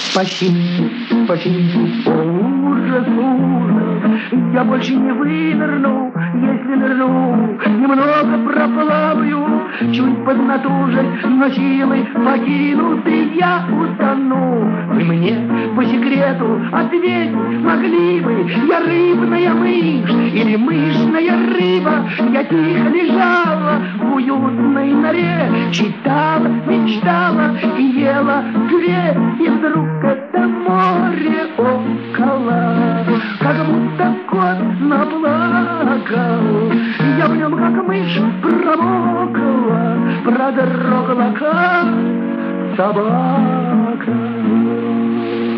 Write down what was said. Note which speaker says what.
Speaker 1: Спаси, спаси, ужас, ужас, я больше не вынырну, если нырну, немного проплаваю, чуть поднатужусь, но силы покинут, и я утону. Вы мне по секрету ответить могли бы, я рыбная мышь или мышная рыба, я тихо лежала в уютной норе, читала, мечтала и ела две, и вдруг это море около, как будто кот наплакал. Я в нем, как мышь, промокла, продрогла, как собака.